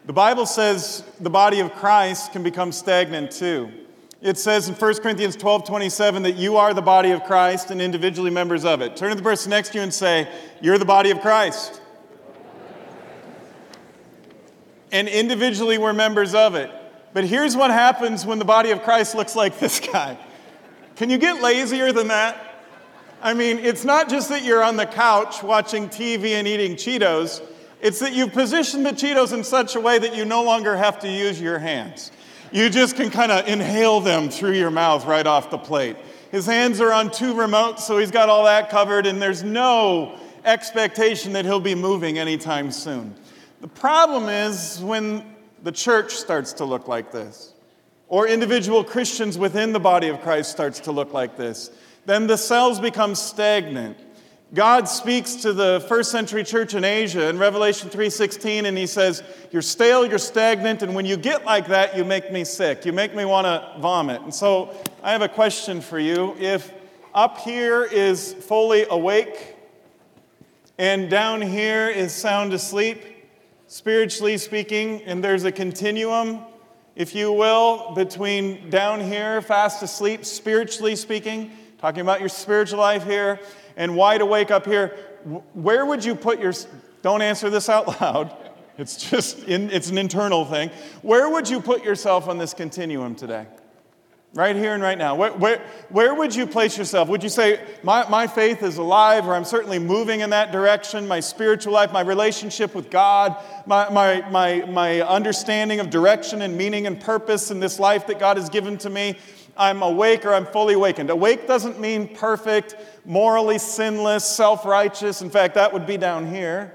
The Bible says the body of Christ can become stagnant too. It says in 1 Corinthians 12:27 that you are the body of Christ and individually members of it. Turn to the person next to you and say, you're the body of Christ. And individually we're members of it. But here's what happens when the body of Christ looks like this guy. Can you get lazier than that? I mean, it's not just that you're on the couch watching TV and eating Cheetos. It's that you've positioned the Cheetos in such a way that you no longer have to use your hands. You just can kind of inhale them through your mouth right off the plate. His hands are on two remotes, so he's got all that covered, and there's no expectation that he'll be moving anytime soon. The problem is when the church starts to look like this, or individual Christians within the body of Christ starts to look like this, then the cells become stagnant. God speaks to the first century church in Asia in Revelation 3:16, and he says, you're stale, you're stagnant, and when you get like that, you make me sick. You make me want to vomit. And so I have a question for you. If up here is fully awake, and down here is sound asleep, spiritually speaking, and there's a continuum, if you will, between down here, fast asleep, spiritually speaking, talking about your spiritual life here, and wide awake up here, where would you put your... Don't answer this out loud. It's an internal thing. Where would you put yourself on this continuum today? Right here and right now. Where would you place yourself? Would you say, my faith is alive, or I'm certainly moving in that direction, my spiritual life, my relationship with God, my understanding of direction and meaning and purpose in this life that God has given to me, I'm awake or I'm fully awakened. Awake doesn't mean perfect, morally sinless, self-righteous. In fact, that would be down here.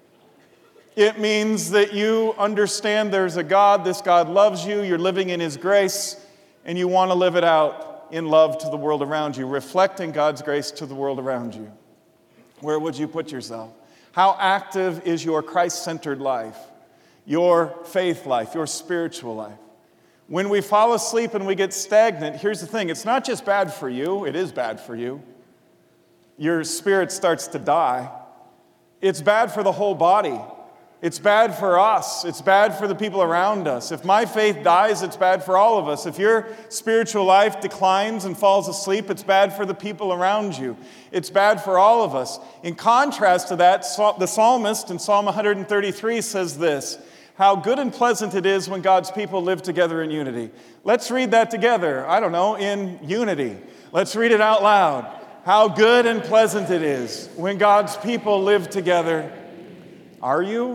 It means that you understand there's a God, this God loves you, you're living in His grace, and you want to live it out in love to the world around you, reflecting God's grace to the world around you. Where would you put yourself? How active is your Christ-centered life, your faith life, your spiritual life? When we fall asleep and we get stagnant, here's the thing. It's not just bad for you. It is bad for you. Your spirit starts to die. It's bad for the whole body. It's bad for us. It's bad for the people around us. If my faith dies, it's bad for all of us. If your spiritual life declines and falls asleep, it's bad for the people around you. It's bad for all of us. In contrast to that, the psalmist in Psalm 133 says this, how good and pleasant it is when God's people live together in unity. Let's read that together. I don't know, in unity. Let's read it out loud. How good and pleasant it is when God's people live together. Are you?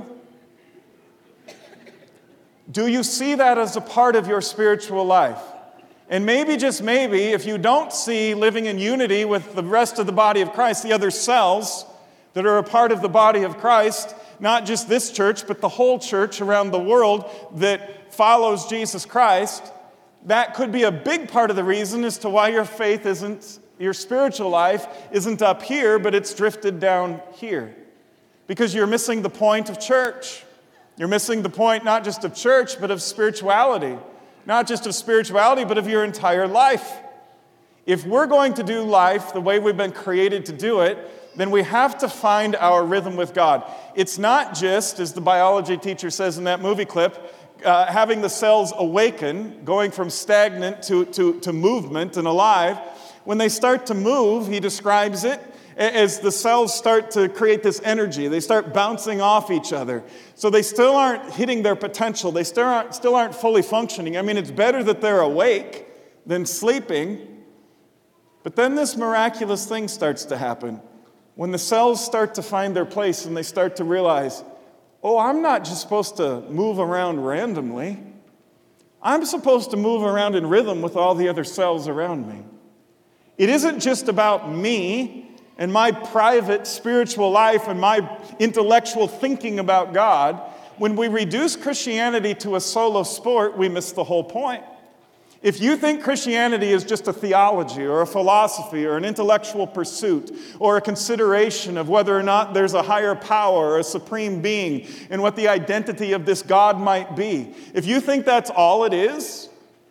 Do you see that as a part of your spiritual life? And maybe, just maybe, if you don't see living in unity with the rest of the body of Christ, the other cells that are a part of the body of Christ, not just this church, but the whole church around the world that follows Jesus Christ, that could be a big part of the reason as to why your faith isn't, your spiritual life isn't up here, but it's drifted down here. Because you're missing the point of church. You're missing the point not just of church, but of spirituality. Not just of spirituality, but of your entire life. If we're going to do life the way we've been created to do it, then we have to find our rhythm with God. It's not just, as the biology teacher says in that movie clip, having the cells awaken, going from stagnant to movement and alive. When they start to move, he describes it as the cells start to create this energy. They start bouncing off each other. So they still aren't hitting their potential. They still aren't fully functioning. I mean, it's better that they're awake than sleeping. But then this miraculous thing starts to happen. When the cells start to find their place and they start to realize, oh, I'm not just supposed to move around randomly. I'm supposed to move around in rhythm with all the other cells around me. It isn't just about me and my private spiritual life and my intellectual thinking about God. When we reduce Christianity to a solo sport, we miss the whole point. If you think Christianity is just a theology or a philosophy or an intellectual pursuit or a consideration of whether or not there's a higher power or a supreme being and what the identity of this God might be, if you think that's all it is,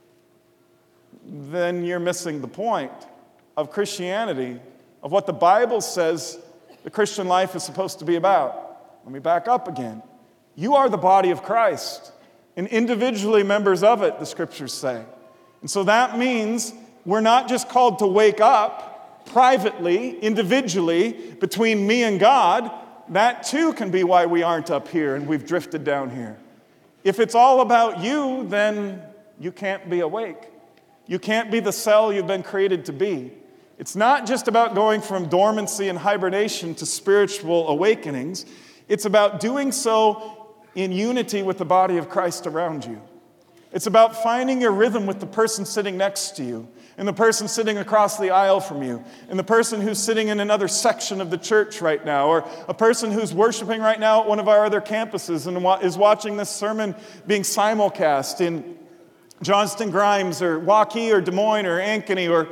then you're missing the point of Christianity, of what the Bible says the Christian life is supposed to be about. Let me back up again. You are the body of Christ. and individually members of it, the scriptures say. And so that means we're not just called to wake up privately, individually, between me and God. That too can be why we aren't up here and we've drifted down here. If it's all about you, then you can't be awake. You can't be the cell you've been created to be. It's not just about going from dormancy and hibernation to spiritual awakenings. It's about doing so in unity with the body of Christ around you. It's about finding your rhythm with the person sitting next to you, and the person sitting across the aisle from you, and the person who's sitting in another section of the church right now, or a person who's worshiping right now at one of our other campuses and is watching this sermon being simulcast in Johnston Grimes or Waukee or Des Moines or Ankeny or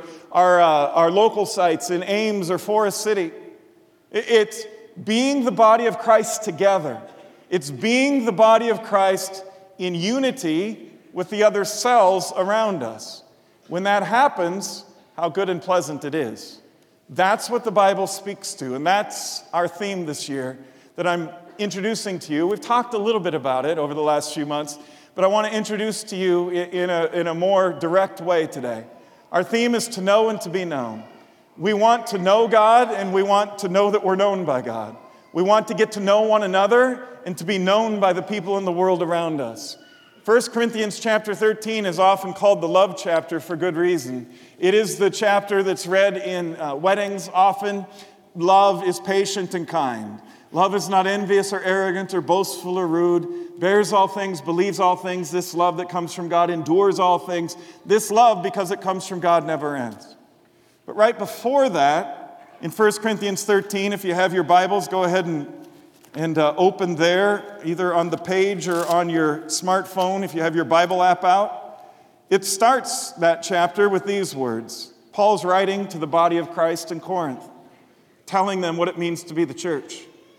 our local sites in Ames or Forest City. It's being the body of Christ together. It's being the body of Christ in unity with the other cells around us. When that happens, how good and pleasant it is. That's what the Bible speaks to, and that's our theme this year that I'm introducing to you. We've talked a little bit about it over the last few months, but I want to introduce to you in a more direct way today. Our theme is to know and to be known. We want to know God, and we want to know that we're known by God. We want to get to know one another and to be known by the people in the world around us. 1 Corinthians chapter 13 is often called the love chapter for good reason. It is the chapter that's read in weddings often. Love is patient and kind. Love is not envious or arrogant or boastful or rude, bears all things, believes all things. This love that comes from God endures all things. This love, because it comes from God, never ends. But right before that, in 1 Corinthians 13, if you have your Bibles, go ahead and open there, either on the page or on your smartphone if you have your Bible app out. It starts that chapter with these words. Paul's writing to the body of Christ in Corinth, telling them what it means to be the church.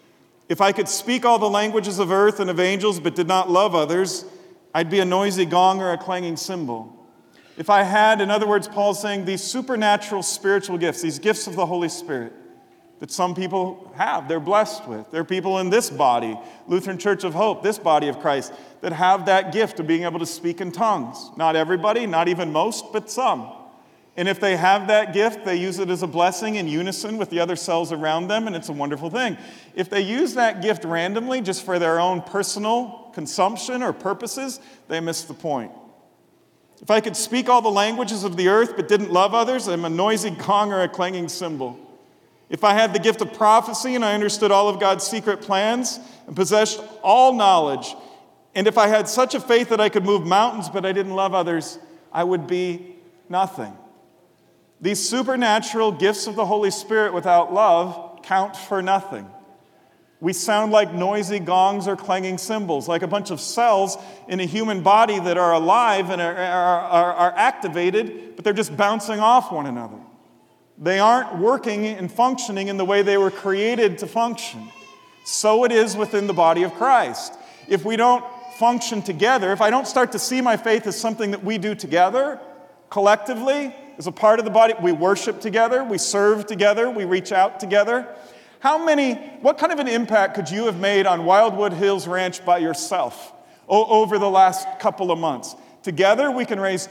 If I could speak all the languages of earth and of angels but did not love others, I'd be a noisy gong or a clanging cymbal. If I had, in other words, Paul's saying, these supernatural spiritual gifts, these gifts of the Holy Spirit, that some people have, they're blessed with. There are people in this body, Lutheran Church of Hope, this body of Christ, that have that gift of being able to speak in tongues. Not everybody, not even most, but some. And if they have that gift, they use it as a blessing in unison with the other cells around them, and it's a wonderful thing. If they use that gift randomly, just for their own personal consumption or purposes, they miss the point. If I could speak all the languages of the earth but didn't love others, I'm a noisy gong or a clanging cymbal. If I had the gift of prophecy and I understood all of God's secret plans and possessed all knowledge, and if I had such a faith that I could move mountains but I didn't love others, I would be nothing. These supernatural gifts of the Holy Spirit without love count for nothing. We sound like noisy gongs or clanging cymbals, like a bunch of cells in a human body that are alive and are activated, but they're just bouncing off one another. They aren't working and functioning in the way they were created to function. So it is within the body of Christ. If we don't function together, if I don't start to see my faith as something that we do together, collectively, as a part of the body, we worship together, we serve together, we reach out together. What kind of an impact could you have made on Wildwood Hills Ranch by yourself over the last couple of months? Together, we can raise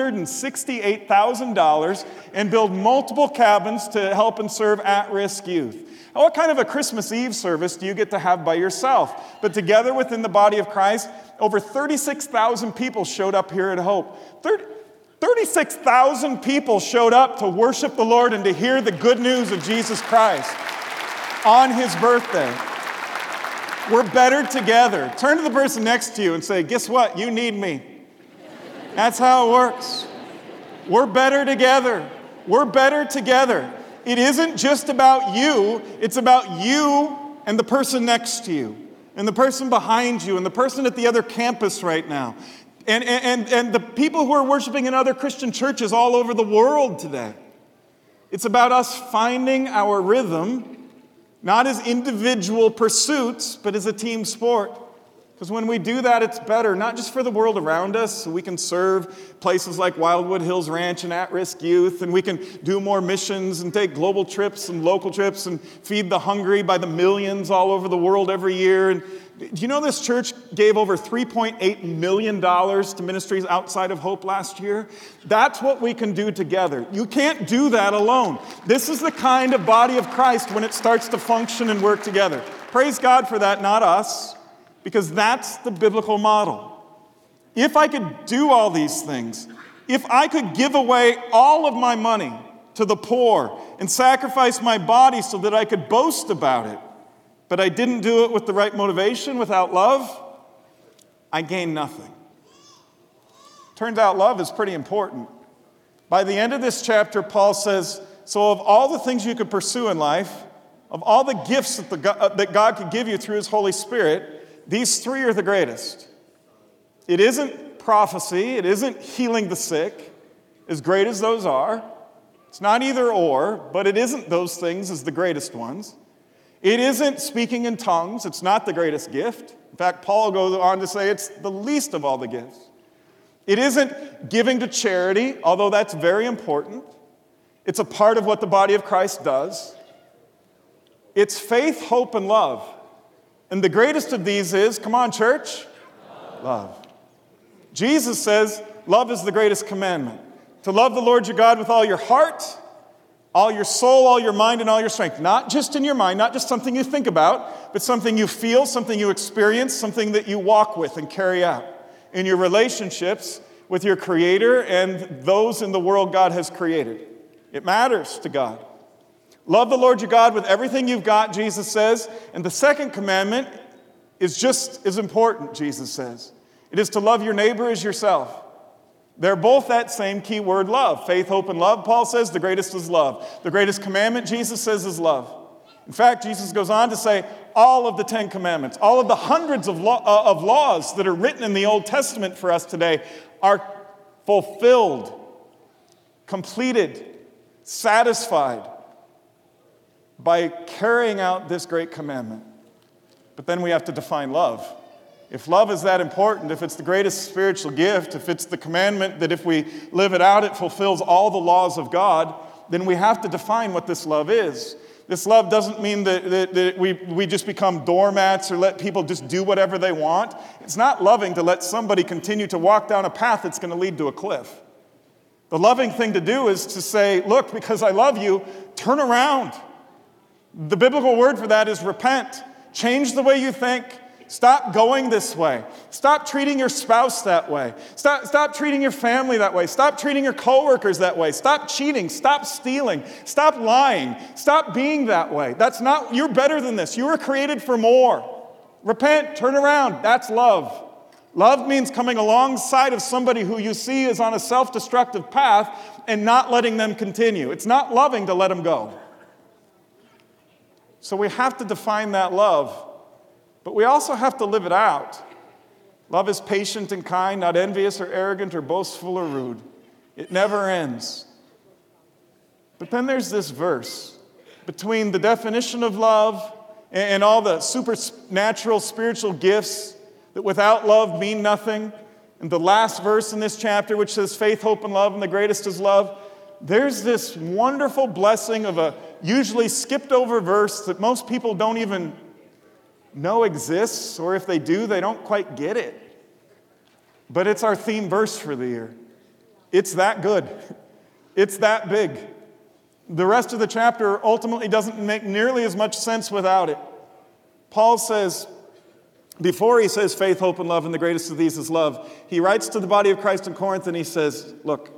$268,000 and build multiple cabins to help and serve at-risk youth. What kind of a Christmas Eve service do you get to have by yourself? But together within the body of Christ, over 36,000 people showed up here at Hope. 36,000 people showed up to worship the Lord and to hear the good news of Jesus Christ on His birthday. We're better together. Turn to the person next to you and say, guess what? You need me. That's how it works. We're better together. We're better together. It isn't just about you. It's about you and the person next to you and the person behind you and the person at the other campus right now and the people who are worshiping in other Christian churches all over the world today. It's about us finding our rhythm, not as individual pursuits, but as a team sport. Because when we do that, it's better, not just for the world around us, so we can serve places like Wildwood Hills Ranch and at-risk youth, and we can do more missions and take global trips and local trips and feed the hungry by the millions all over the world every year. And do you know this church gave over $3.8 million to ministries outside of Hope last year? That's what we can do together. You can't do that alone. This is the kind of body of Christ when it starts to function and work together. Praise God for that, not us. Because that's the biblical model. If I could do all these things, if I could give away all of my money to the poor and sacrifice my body so that I could boast about it, but I didn't do it with the right motivation, without love, I gain nothing. Turns out love is pretty important. By the end of this chapter, Paul says, so of all the things you could pursue in life, of all the gifts that God could give you through His Holy Spirit, these three are the greatest. It isn't prophecy. It isn't healing the sick, as great as those are. It's not either or, but it isn't those things as the greatest ones. It isn't speaking in tongues. It's not the greatest gift. In fact, Paul goes on to say it's the least of all the gifts. It isn't giving to charity, although that's very important. It's a part of what the body of Christ does. It's faith, hope, and love. And the greatest of these is, come on, church, love. Jesus says love is the greatest commandment. To love the Lord your God with all your heart, all your soul, all your mind, and all your strength. Not just in your mind, not just something you think about, but something you feel, something you experience, something that you walk with and carry out in your relationships with your Creator and those in the world God has created. It matters to God. Love the Lord your God with everything you've got, Jesus says. And the second commandment is just as important, Jesus says. It is to love your neighbor as yourself. They're both that same key word, love. Faith, hope, and love, Paul says, the greatest is love. The greatest commandment, Jesus says, is love. In fact, Jesus goes on to say all of the 10 commandments, all of the hundreds of laws that are written in the Old Testament for us today are fulfilled, completed, satisfied by carrying out this great commandment. But then we have to define love. If love is that important, if it's the greatest spiritual gift, if it's the commandment that if we live it out, it fulfills all the laws of God, then we have to define what this love is. This love doesn't mean that we just become doormats or let people just do whatever they want. It's not loving to let somebody continue to walk down a path that's going to lead to a cliff. The loving thing to do is to say, look, because I love you, turn around. The biblical word for that is repent. Change the way you think. Stop going this way. Stop treating your spouse that way. Stop treating your family that way. Stop treating your coworkers that way. Stop cheating. Stop stealing. Stop lying. Stop being that way. You're better than this. You were created for more. Repent. Turn around. That's love. Love means coming alongside of somebody who you see is on a self-destructive path and not letting them continue. It's not loving to let them go. So we have to define that love, but we also have to live it out. Love is patient and kind, not envious or arrogant or boastful or rude. It never ends. But then there's this verse between the definition of love and all the supernatural spiritual gifts that without love mean nothing, and the last verse in this chapter, which says faith, hope, and love, and the greatest is love. There's this wonderful blessing of a usually skipped over verse that most people don't even know exists, or if they do, they don't quite get it. But it's our theme verse for the year. It's that good. It's that big. The rest of the chapter ultimately doesn't make nearly as much sense without it. Paul says, before he says faith, hope, and love, and the greatest of these is love, he writes to the body of Christ in Corinth and he says, look,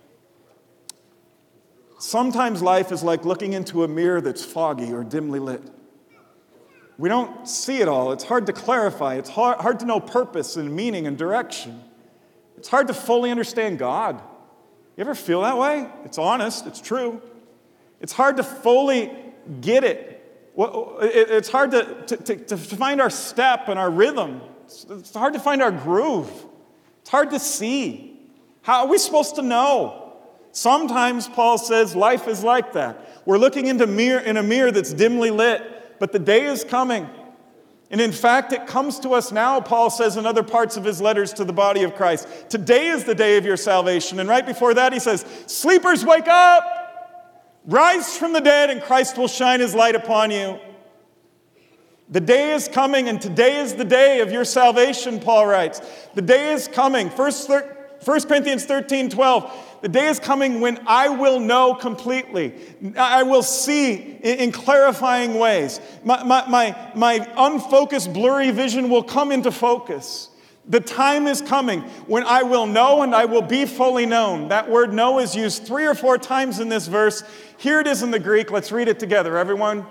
sometimes life is like looking into a mirror that's foggy or dimly lit. We don't see it all. It's hard to clarify. It's hard to know purpose and meaning and direction. It's hard to fully understand God. You ever feel that way? It's honest. It's true. It's hard to fully get it. It's hard to find our step and our rhythm. It's hard to find our groove. It's hard to see. How are we supposed to know? Sometimes, Paul says, life is like that. We're looking in a mirror that's dimly lit, but the day is coming And in fact, it comes to us now, Paul says in other parts of his letters to the body of Christ. Today is the day of your salvation. And right before that, he says, sleepers, wake up! Rise from the dead, and Christ will shine his light upon you. The day is coming, and today is the day of your salvation, Paul writes. The day is coming. 1 Corinthians 13:12. The day is coming when I will know completely. I will see in clarifying ways. My unfocused, blurry vision will come into focus. The time is coming when I will know and I will be fully known. That word know is used 3 or 4 times in this verse. Here it is in the Greek. Let's read it together, everyone.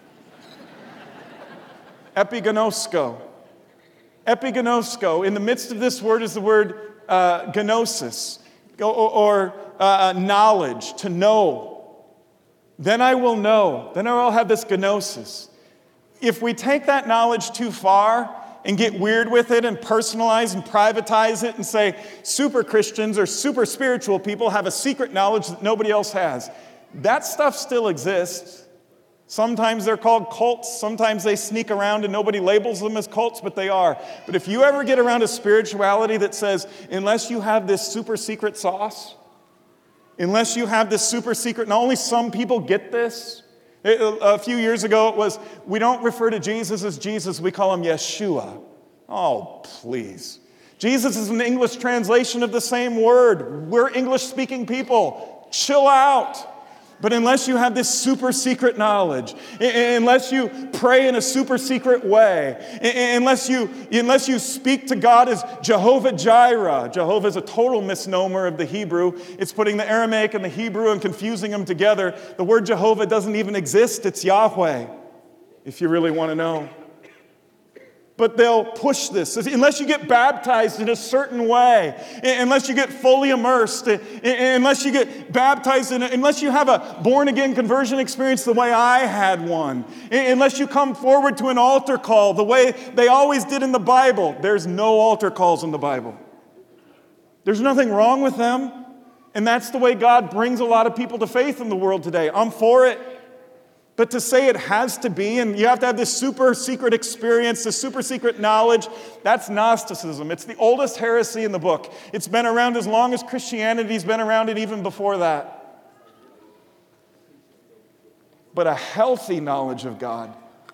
Epigenosko. Epigenosko. In the midst of this word is the word gnosis, or knowledge, to know. Then I will know. Then I will have this gnosis. If we take that knowledge too far and get weird with it and personalize and privatize it and say super Christians or super spiritual people have a secret knowledge that nobody else has, that stuff still exists. Sometimes they're called cults. Sometimes they sneak around and nobody labels them as cults, but they are. But if you ever get around a spirituality that says, unless you have this super secret sauce, unless you have this super secret, and only some people get this. A few years ago it was, we don't refer to Jesus as Jesus, we call him Yeshua. Oh, please. Jesus is an English translation of the same word. We're English-speaking people. Chill out. But unless you have this super secret knowledge, unless you pray in a super secret way, unless you speak to God as Jehovah Jireh. Jehovah is a total misnomer of the Hebrew. It's putting the Aramaic and the Hebrew and confusing them together. The word Jehovah doesn't even exist. It's Yahweh, if you really want to know. But they'll push this. Unless you get baptized in a certain way, unless you get fully immersed, unless you get baptized, unless you have a born-again conversion experience the way I had one, unless you come forward to an altar call the way they always did in the Bible. There's no altar calls in the Bible. There's nothing wrong with them. And that's the way God brings a lot of people to faith in the world today. I'm for it. But to say it has to be, and you have to have this super secret experience, this super secret knowledge, that's Gnosticism. It's the oldest heresy in the book. It's been around as long as Christianity's been around, and even before that. But a healthy knowledge of God,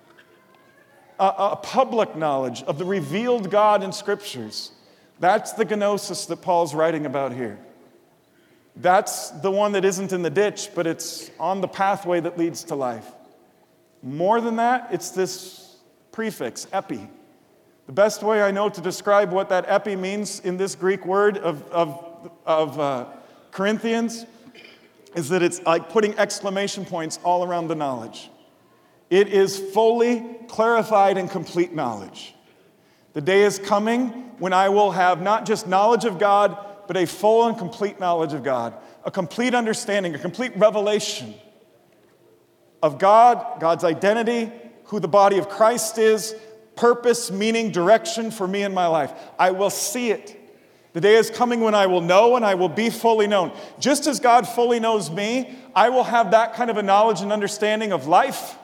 a public knowledge of the revealed God in Scriptures, that's the gnosis that Paul's writing about here. That's the one that isn't in the ditch, but it's on the pathway that leads to life. More than that, it's this prefix, epi. The best way I know to describe what that epi means in this Greek word of Corinthians is that it's like putting exclamation points all around the knowledge. It is fully clarified and complete knowledge. The day is coming when I will have not just knowledge of God, but a full and complete knowledge of God, a complete understanding, a complete revelation of God, God's identity, who the body of Christ is, purpose, meaning, direction for me in my life. I will see it. The day is coming when I will know and I will be fully known. Just as God fully knows me, I will have that kind of a knowledge and understanding of life,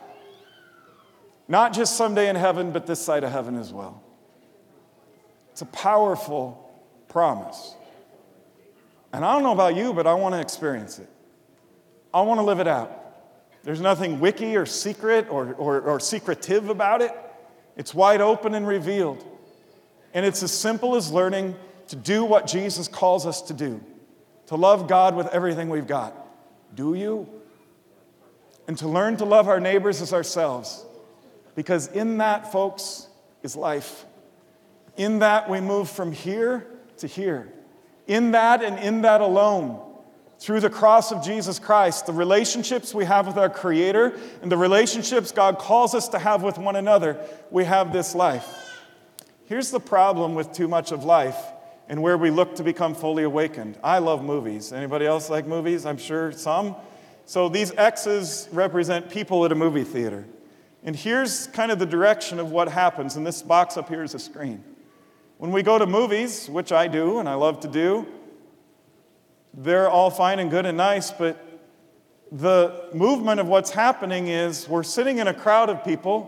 not just someday in heaven, but this side of heaven as well. It's a powerful promise. And I don't know about you, but I want to experience it. I want to live it out. There's nothing wicky or secret or secretive about it. It's wide open and revealed. And it's as simple as learning to do what Jesus calls us to do. To love God with everything we've got. Do you? And to learn to love our neighbors as ourselves. Because in that, folks, is life. In that we move from here to here. In that and in that alone, through the cross of Jesus Christ, the relationships we have with our Creator and the relationships God calls us to have with one another, we have this life. Here's the problem with too much of life and where we look to become fully awakened. I love movies. Anybody else like movies? I'm sure some. So these X's represent people at a movie theater. And here's kind of the direction of what happens. And this box up here is a screen. When we go to movies, which I do and I love to do, they're all fine and good and nice, but the movement of what's happening is we're sitting in a crowd of people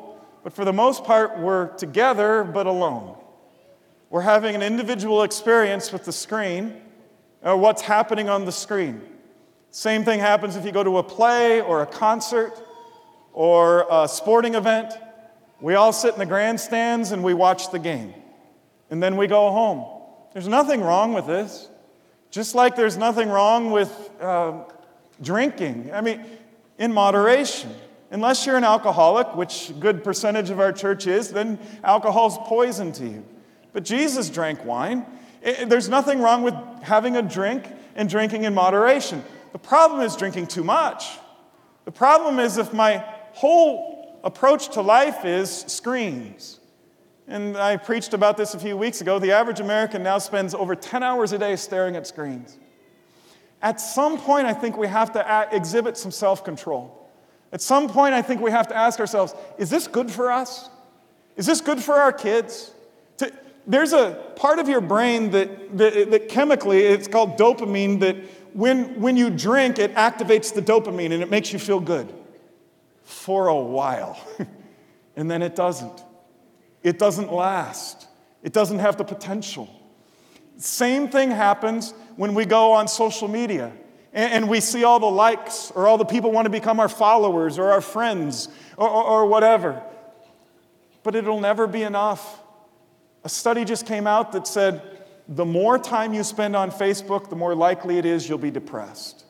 But for the most part, we're together but alone. We're having an individual experience with the screen, or what's happening on the screen. Same thing happens if you go to a play or a concert or a sporting event. We all sit in the grandstands and we watch the game. And then we go home. There's nothing wrong with this. Just like there's nothing wrong with drinking. I mean, in moderation. Unless you're an alcoholic, which a good percentage of our church is, then alcohol's poison to you. But Jesus drank wine. There's nothing wrong with having a drink and drinking in moderation. The problem is drinking too much. The problem is if my whole approach to life is screens. And I preached about this a few weeks ago. The average American now spends over 10 hours a day staring at screens. At some point, I think we have to exhibit some self-control. At some point, I think we have to ask ourselves, is this good for us? Is this good for our kids? There's a part of your brain that chemically, it's called dopamine, that when you drink, it activates the dopamine and it makes you feel good for a while. And then it doesn't. It doesn't last. It doesn't have the potential. Same thing happens when we go on social media and we see all the likes or all the people want to become our followers or our friends or whatever. But it'll never be enough. A study just came out that said the more time you spend on Facebook, the more likely it is you'll be depressed.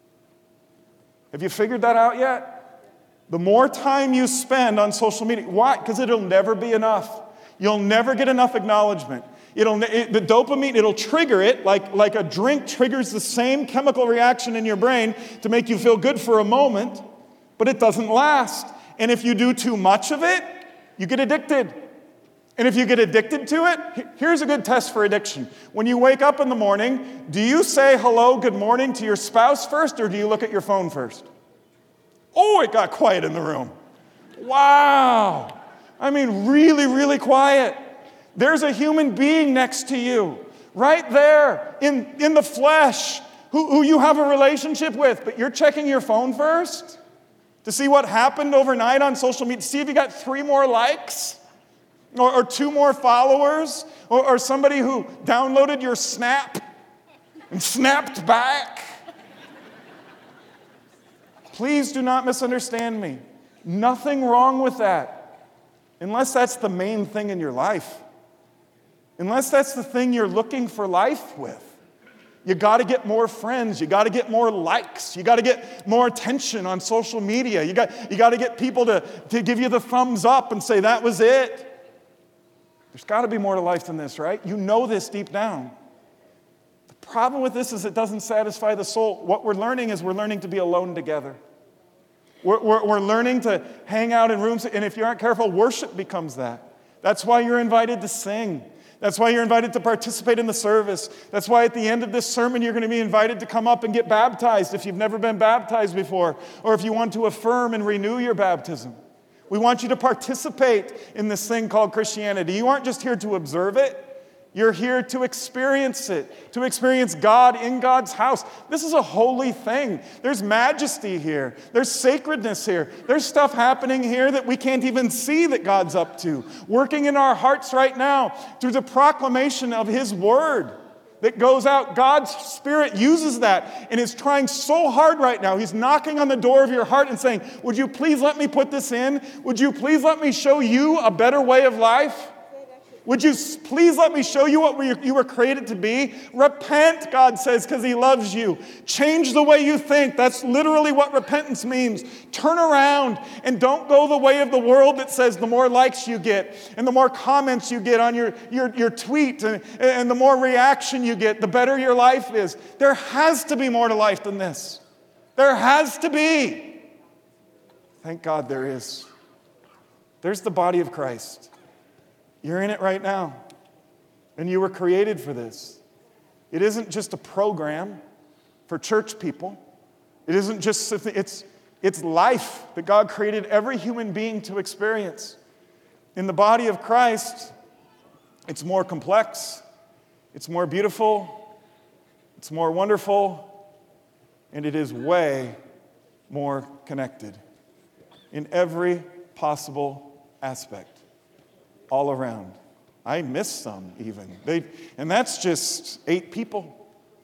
Have you figured that out yet? The more time you spend on social media. Why? Because it'll never be enough. You'll never get enough acknowledgement. The dopamine, it'll trigger it like a drink triggers the same chemical reaction in your brain to make you feel good for a moment, but it doesn't last. And if you do too much of it, you get addicted. And if you get addicted to it, here's a good test for addiction. When you wake up in the morning, do you say hello, good morning to your spouse first, or do you look at your phone first? Oh, it got quiet in the room. Wow. I mean, really, really quiet. There's a human being next to you, right there, in the flesh, who you have a relationship with, but you're checking your phone first to see what happened overnight on social media, see if you got 3 more likes, or 2 more followers, or somebody who downloaded your Snap and snapped back. Please do not misunderstand me. Nothing wrong with that, unless that's the main thing in your life. Unless that's the thing you're looking for life with. You got to get more friends. You got to get more likes. You got to get more attention on social media. You got to get people to give you the thumbs up and say, that was it. There's got to be more to life than this, right? You know this deep down. The problem with this is it doesn't satisfy the soul. What we're learning is we're learning to be alone together. We're learning to hang out in rooms, and if you aren't careful, worship becomes that. That's why you're invited to sing. That's why you're invited to participate in the service. That's why at the end of this sermon, you're going to be invited to come up and get baptized if you've never been baptized before, or if you want to affirm and renew your baptism. We want you to participate in this thing called Christianity. You aren't just here to observe it. You're here to experience it, to experience God in God's house. This is a holy thing. There's majesty here. There's sacredness here. There's stuff happening here that we can't even see that God's up to, working in our hearts right now through the proclamation of His Word that goes out. God's Spirit uses that and is trying so hard right now. He's knocking on the door of your heart and saying, would you please let me put this in? Would you please let me show you a better way of life? Would you please let me show you what you were created to be? Repent, God says, because He loves you. Change the way you think. That's literally what repentance means. Turn around and don't go the way of the world that says the more likes you get and the more comments you get on your tweet and the more reaction you get, the better your life is. There has to be more to life than this. There has to be. Thank God there is. There's the body of Christ. You're in it right now, and you were created for this. It isn't just a program for church people. It isn't just, it's life that God created every human being to experience. In the body of Christ, it's more complex, it's more beautiful, it's more wonderful, and it is way more connected in every possible aspect all around. I miss some even. And that's just 8 people.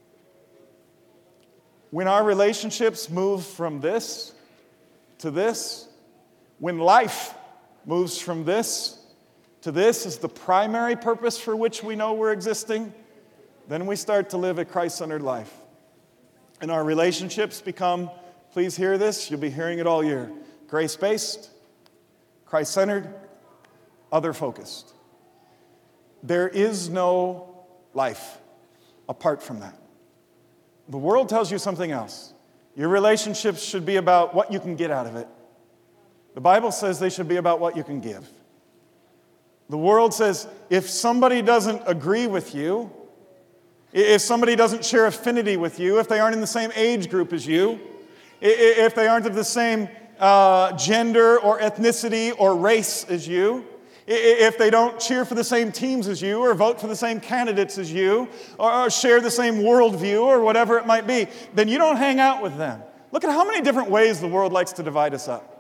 When our relationships move from this to this, when life moves from this to this is the primary purpose for which we know we're existing, then we start to live a Christ-centered life. And our relationships become, please hear this, you'll be hearing it all year, grace-based, Christ-centered, other-focused. There is no life apart from that. The world tells you something else. Your relationships should be about what you can get out of it. The Bible says they should be about what you can give. The world says if somebody doesn't agree with you, if somebody doesn't share affinity with you, if they aren't in the same age group as you, if they aren't of the same gender or ethnicity or race as you, if they don't cheer for the same teams as you or vote for the same candidates as you or share the same worldview or whatever it might be, then you don't hang out with them. Look at how many different ways the world likes to divide us up.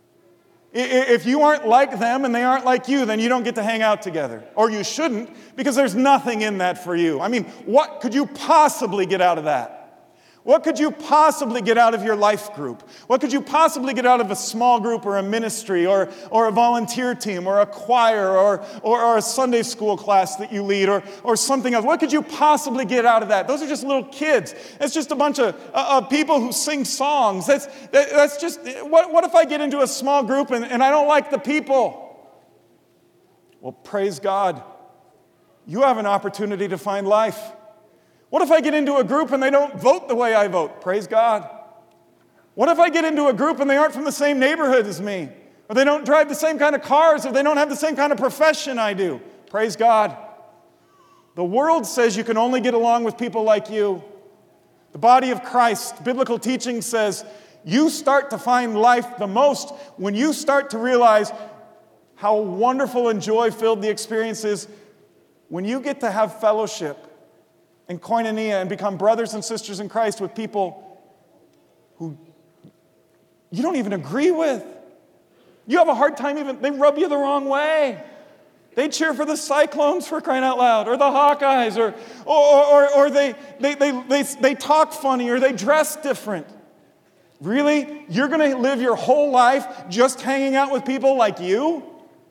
If you aren't like them and they aren't like you, then you don't get to hang out together. Or you shouldn't, because there's nothing in that for you. I mean, what could you possibly get out of that? What could you possibly get out of your life group? What could you possibly get out of a small group or a ministry or a volunteer team or a choir or a Sunday school class that you lead or something else? What could you possibly get out of that? Those are just little kids. It's just a bunch of people who sing songs. That's just, what if I get into a small group and I don't like the people? Well, praise God. You have an opportunity to find life. What if I get into a group and they don't vote the way I vote? Praise God. What if I get into a group and they aren't from the same neighborhood as me? Or they don't drive the same kind of cars, or they don't have the same kind of profession I do? Praise God. The world says you can only get along with people like you. The body of Christ, biblical teaching says, you start to find life the most when you start to realize how wonderful and joy-filled the experience is when you get to have fellowship and koinonia and become brothers and sisters in Christ with people who you don't even agree with. You have a hard time they rub you the wrong way. They cheer for the Cyclones, for crying out loud, or the Hawkeyes, or they talk funny, or they dress different. Really? You're going to live your whole life just hanging out with people like you?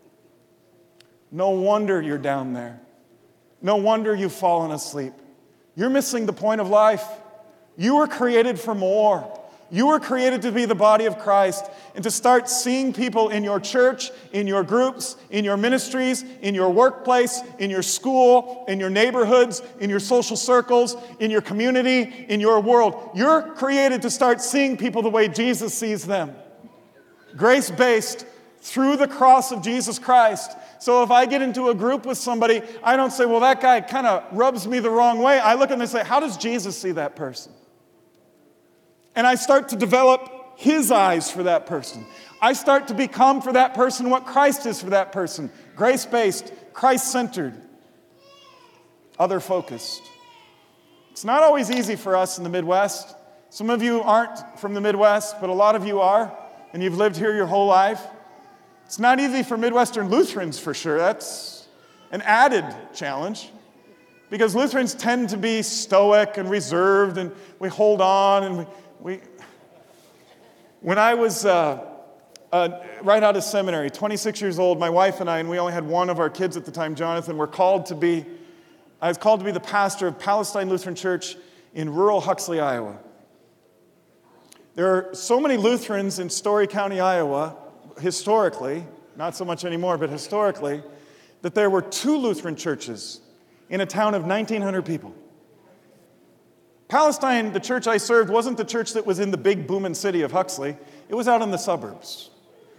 No wonder you're down there. No wonder you've fallen asleep. You're missing the point of life. You were created for more. You were created to be the body of Christ and to start seeing people in your church, in your groups, in your ministries, in your workplace, in your school, in your neighborhoods, in your social circles, in your community, in your world. You're created to start seeing people the way Jesus sees them. Grace-based through the cross of Jesus Christ. So if I get into a group with somebody, I don't say, well, that guy kind of rubs me the wrong way. I look at them and say, how does Jesus see that person? And I start to develop his eyes for that person. I start to become for that person what Christ is for that person. Grace-based, Christ-centered, other-focused. It's not always easy for us in the Midwest. Some of you aren't from the Midwest, but a lot of you are, and you've lived here your whole life. It's not easy for Midwestern Lutherans, for sure. That's an added challenge because Lutherans tend to be stoic and reserved, and we hold on, and we When I was right out of seminary, 26 years old, my wife and I, and we only had one of our kids at the time, Jonathan, I was called to be the pastor of Palestine Lutheran Church in rural Huxley, Iowa. There are so many Lutherans in Story County, Iowa, historically, not so much anymore, but historically, that there were 2 Lutheran churches in a town of 1,900 people. Palestine, the church I served, wasn't the church that was in the big booming city of Huxley. It was out in the suburbs,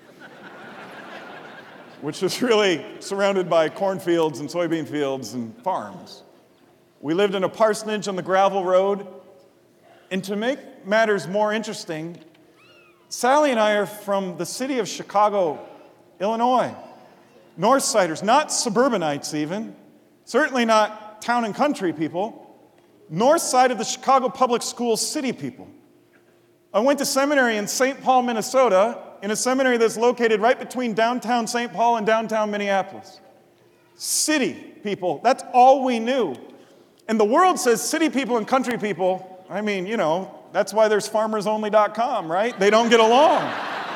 which was really surrounded by cornfields and soybean fields and farms. We lived in a parsonage on the gravel road. And to make matters more interesting, Sally and I are from the city of Chicago, Illinois. Northsiders, not suburbanites even, certainly not town and country people, north side of the Chicago Public Schools city people. I went to seminary in St. Paul, Minnesota, in a seminary that's located right between downtown St. Paul and downtown Minneapolis. City people, that's all we knew. And the world says city people and country people, I mean, that's why there's farmersonly.com, right? They don't get along.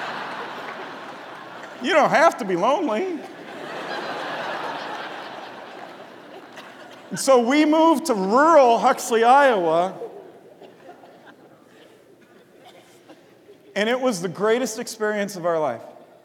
You don't have to be lonely. And so we moved to rural Huxley, Iowa, and it was the greatest experience of our life.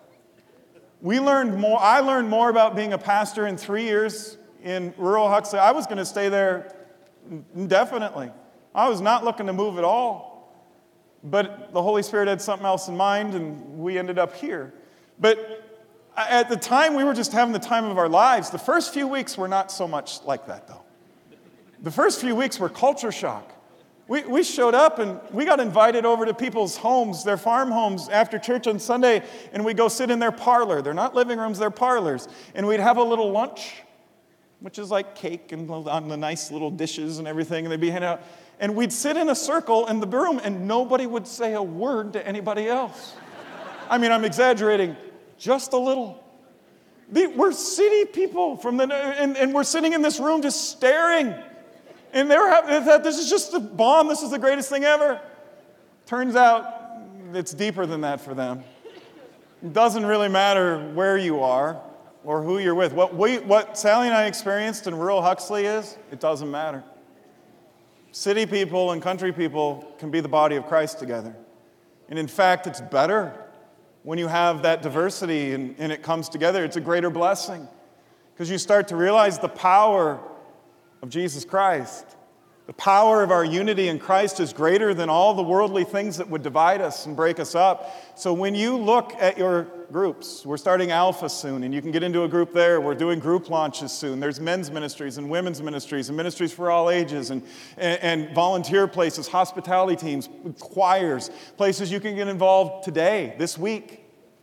I learned more about being a pastor in 3 years in rural Huxley. I was going to stay there indefinitely. I was not looking to move at all. But the Holy Spirit had something else in mind, and we ended up here. But at the time, we were just having the time of our lives. The first few weeks were not so much like that, though. The first few weeks were culture shock. We showed up and we got invited over to people's homes, their farm homes, after church on Sunday, and we'd go sit in their parlor. They're not living rooms, they're parlors. And we'd have a little lunch, which is like cake and on the nice little dishes and everything, and they'd be handing out. And we'd sit in a circle in the room, and nobody would say a word to anybody else. I mean, I'm exaggerating just a little. We're city people and we're sitting in this room just staring. And they thought, this is just the bomb. This is the greatest thing ever. Turns out it's deeper than that for them. It doesn't really matter where you are or who you're with. What Sally and I experienced in rural Huxley it doesn't matter. City people and country people can be the body of Christ together. And in fact, it's better when you have that diversity and it comes together. It's a greater blessing because you start to realize the power of Jesus Christ. The power of our unity in Christ is greater than all the worldly things that would divide us and break us up. So when you look at your groups, we're starting Alpha soon, and you can get into a group there. We're doing group launches soon. There's men's ministries and women's ministries and ministries for all ages and volunteer places, hospitality teams, choirs, places you can get involved today, this week.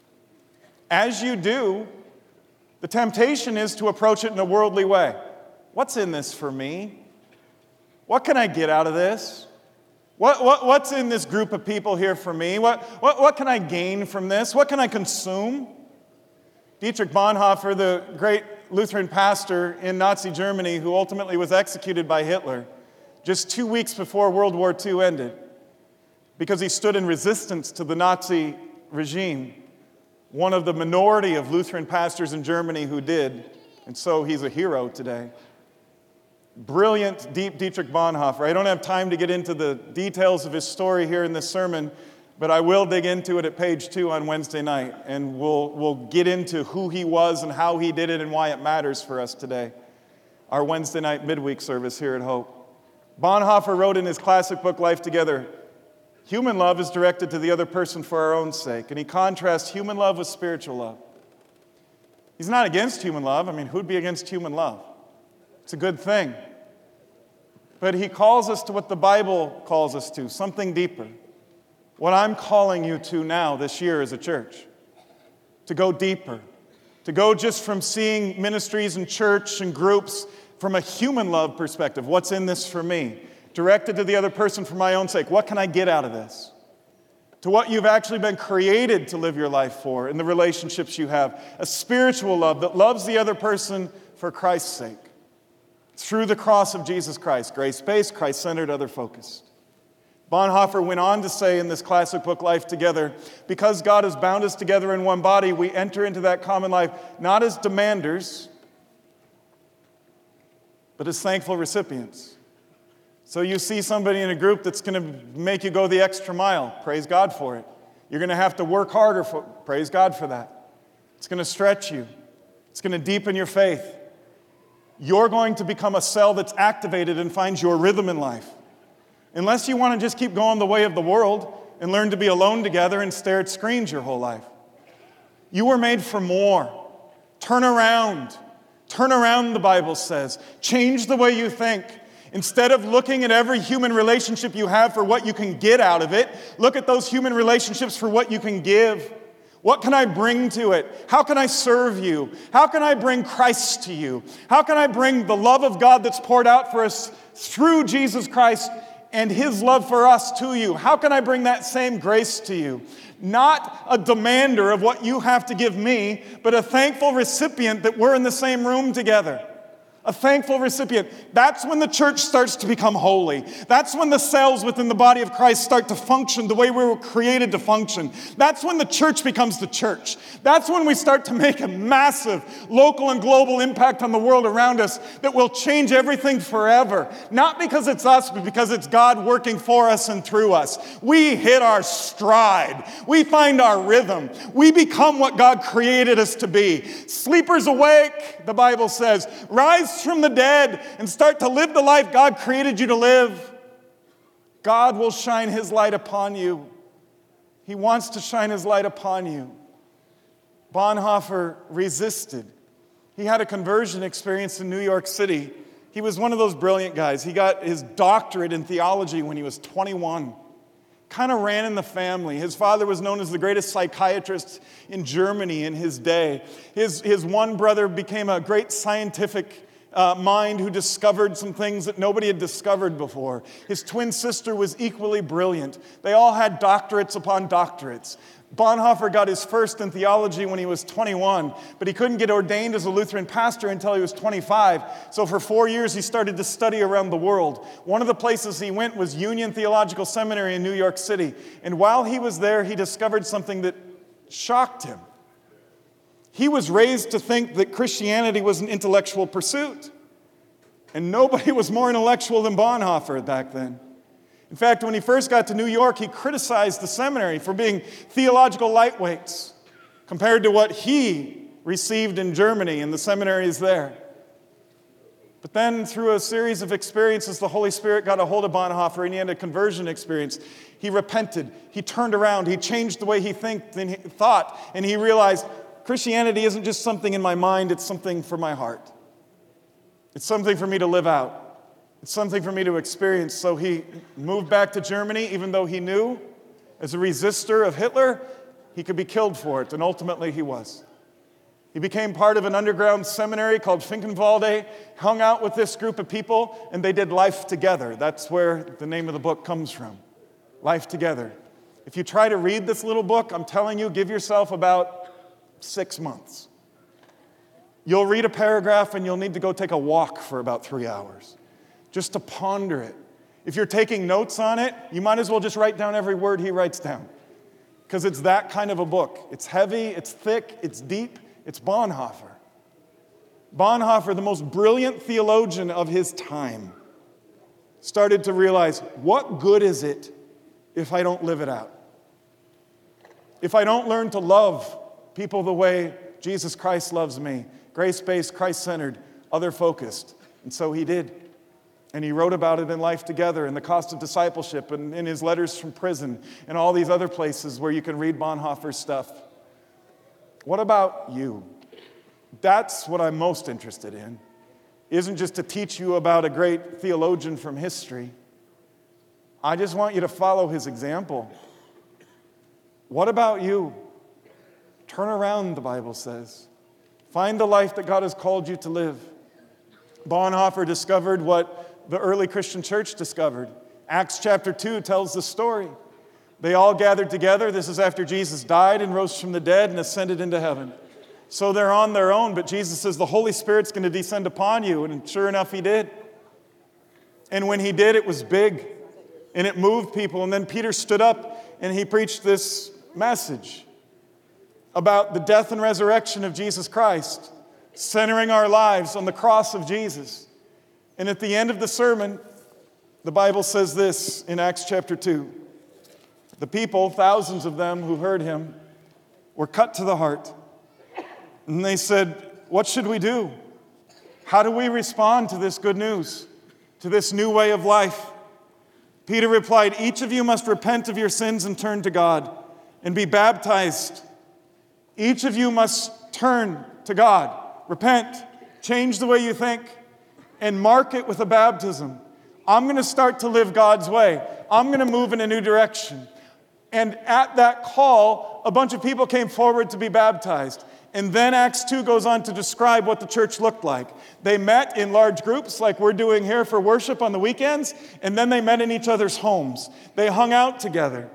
As you do, the temptation is to approach it in a worldly way. What's in this for me? What can I get out of this? What's in this group of people here for me? What can I gain from this? What can I consume? Dietrich Bonhoeffer, the great Lutheran pastor in Nazi Germany who ultimately was executed by Hitler just 2 weeks before World War II ended because he stood in resistance to the Nazi regime, one of the minority of Lutheran pastors in Germany who did, and so he's a hero today. Brilliant, deep Dietrich Bonhoeffer. I don't have time to get into the details of his story here in this sermon, but I will dig into it at page 2 on Wednesday night, and we'll get into who he was and how he did it and why it matters for us today. Our Wednesday night midweek service here at Hope. Bonhoeffer wrote in his classic book, Life Together, human love is directed to the other person for our own sake, and he contrasts human love with spiritual love. He's not against human love. I mean, who'd be against human love? It's a good thing. But he calls us to what the Bible calls us to, something deeper. What I'm calling you to now this year as a church, to go deeper, to go just from seeing ministries and church and groups from a human love perspective. What's in this for me? Directed to the other person for my own sake. What can I get out of this? To what you've actually been created to live your life for in the relationships you have. A spiritual love that loves the other person for Christ's sake. Through the cross of Jesus Christ, grace-based, Christ-centered, other-focused. Bonhoeffer went on to say in this classic book, Life Together, because God has bound us together in one body, we enter into that common life not as demanders, but as thankful recipients. So you see somebody in a group that's going to make you go the extra mile. Praise God for it. You're going to have to work harder for it. Praise God for that. It's going to stretch you. It's going to deepen your faith. You're going to become a cell that's activated and finds your rhythm in life. Unless you want to just keep going the way of the world and learn to be alone together and stare at screens your whole life. You were made for more. Turn around. Turn around, the Bible says. Change the way you think. Instead of looking at every human relationship you have for what you can get out of it, look at those human relationships for what you can give. What can I bring to it? How can I serve you? How can I bring Christ to you? How can I bring the love of God that's poured out for us through Jesus Christ and his love for us to you. How can I bring that same grace to you? Not a demander of what you have to give me, but a thankful recipient that we're in the same room together. A thankful recipient. That's when the church starts to become holy. That's when the cells within the body of Christ start to function the way we were created to function. That's when the church becomes the church. That's when we start to make a massive local and global impact on the world around us that will change everything forever. Not because it's us, but because it's God working for us and through us. We hit our stride. We find our rhythm. We become what God created us to be. Sleepers awake, the Bible says. Rise from the dead and start to live the life God created you to live. God will shine his light upon you. He wants to shine his light upon you. Bonhoeffer resisted. He had a conversion experience in New York City. He was one of those brilliant guys. He got his doctorate in theology when he was 21. Kind of ran in the family. His father was known as the greatest psychiatrist in Germany in his day. His one brother became a great scientific mind who discovered some things that nobody had discovered before. His twin sister was equally brilliant. They all had doctorates upon doctorates. Bonhoeffer got his first in theology when he was 21, but he couldn't get ordained as a Lutheran pastor until he was 25. So for 4 years, he started to study around the world. One of the places he went was Union Theological Seminary in New York City. And while he was there, he discovered something that shocked him. He was raised to think that Christianity was an intellectual pursuit. And nobody was more intellectual than Bonhoeffer back then. In fact, when he first got to New York, he criticized the seminary for being theological lightweights compared to what he received in Germany and the seminaries there. But then through a series of experiences, the Holy Spirit got a hold of Bonhoeffer and he had a conversion experience. He repented. He turned around. He changed the way he thought. And he realized Christianity isn't just something in my mind, it's something for my heart. It's something for me to live out. It's something for me to experience. So he moved back to Germany, even though he knew, as a resistor of Hitler, he could be killed for it. And ultimately he was. He became part of an underground seminary called Finkenwalde, hung out with this group of people, and they did life together. That's where the name of the book comes from. Life Together. If you try to read this little book, I'm telling you, give yourself about 6 months. You'll read a paragraph and you'll need to go take a walk for about 3 hours just to ponder it. If you're taking notes on it, you might as well just write down every word he writes down because it's that kind of a book. It's heavy, it's thick, it's deep. It's Bonhoeffer. Bonhoeffer, the most brilliant theologian of his time, started to realize, what good is it if I don't live it out? If I don't learn to love people the way Jesus Christ loves me, grace-based, Christ-centered, other-focused. And so he did. And he wrote about it in Life Together and the Cost of Discipleship and in his letters from prison and all these other places where you can read Bonhoeffer's stuff. What about you? That's what I'm most interested in. Isn't just to teach you about a great theologian from history. I just want you to follow his example. What about you? Turn around, the Bible says. Find the life that God has called you to live. Bonhoeffer discovered what the early Christian church discovered. Acts chapter 2 tells the story. They all gathered together. This is after Jesus died and rose from the dead and ascended into heaven. So they're on their own, but Jesus says the Holy Spirit's going to descend upon you. And sure enough, he did. And when he did, it was big. And it moved people. And then Peter stood up and he preached this message about the death and resurrection of Jesus Christ, centering our lives on the cross of Jesus. And at the end of the sermon, the Bible says this in Acts chapter 2. The people, thousands of them who heard him, were cut to the heart. And they said, what should we do? How do we respond to this good news, to this new way of life? Peter replied, each of you must repent of your sins and turn to God and be baptized. Each of you must turn to God, repent, change the way you think, and mark it with a baptism. I'm going to start to live God's way. I'm going to move in a new direction. And at that call, a bunch of people came forward to be baptized. And then Acts 2 goes on to describe what the church looked like. They met in large groups like we're doing here for worship on the weekends, and then they met in each other's homes. They hung out together.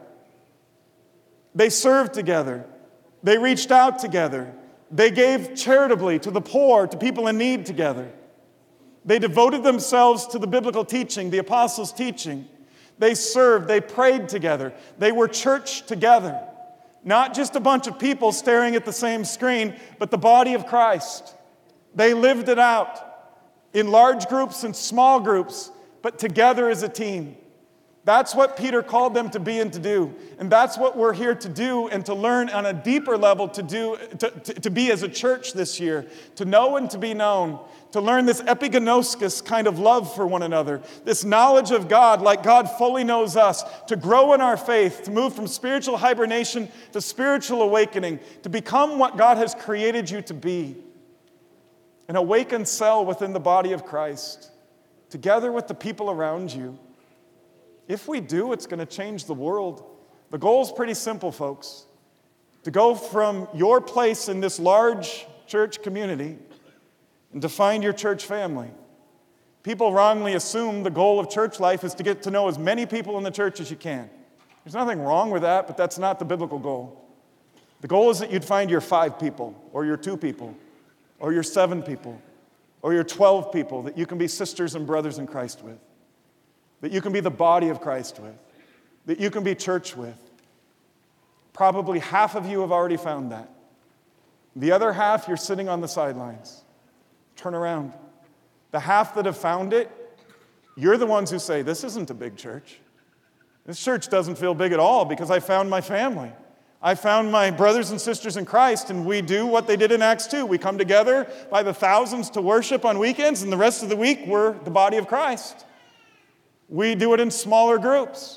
They served together. They reached out together. They gave charitably to the poor, to people in need together. They devoted themselves to the biblical teaching, the apostles' teaching. They served. They prayed together. They were church together. Not just a bunch of people staring at the same screen, but the body of Christ. They lived it out in large groups and small groups, but together as a team. That's what Peter called them to be and to do. And that's what we're here to do and to learn on a deeper level to do, to be as a church this year, to know and to be known, to learn this epigenoskos kind of love for one another, this knowledge of God like God fully knows us, to grow in our faith, to move from spiritual hibernation to spiritual awakening, to become what God has created you to be, an awakened cell within the body of Christ, together with the people around you. If we do, it's going to change the world. The goal is pretty simple, folks. To go from your place in this large church community and to find your church family. People wrongly assume the goal of church life is to get to know as many people in the church as you can. There's nothing wrong with that, but that's not the biblical goal. The goal is that you'd find your 5 people, or your 2 people, or your 7 people, or your 12 people that you can be sisters and brothers in Christ with. That you can be the body of Christ with, that you can be church with. Probably half of you have already found that. The other half, you're sitting on the sidelines. Turn around. The half that have found it, you're the ones who say, this isn't a big church. This church doesn't feel big at all because I found my family. I found my brothers and sisters in Christ, and we do what they did in Acts 2. We come together by the thousands to worship on weekends, and the rest of the week, we're the body of Christ. We do it in smaller groups.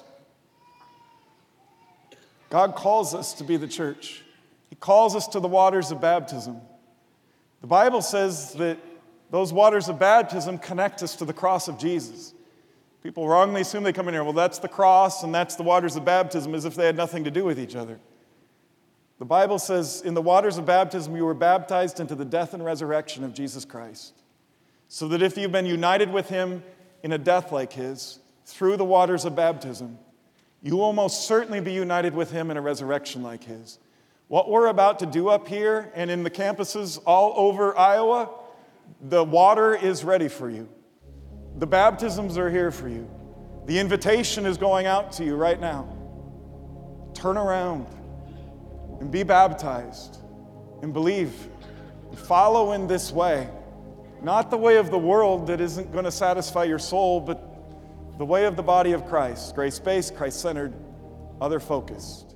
God calls us to be the church. He calls us to the waters of baptism. The Bible says that those waters of baptism connect us to the cross of Jesus. People wrongly assume they come in here, well, that's the cross and that's the waters of baptism, as if they had nothing to do with each other. The Bible says, in the waters of baptism, you were baptized into the death and resurrection of Jesus Christ, so that if you've been united with him in a death like his, through the waters of baptism, you will most certainly be united with him in a resurrection like his. What we're about to do up here and in the campuses all over Iowa, the water is ready for you. The baptisms are here for you. The invitation is going out to you right now. Turn around and be baptized and believe and follow in this way. Not the way of the world that isn't going to satisfy your soul, but the way of the body of Christ, grace-based, Christ-centered, other-focused.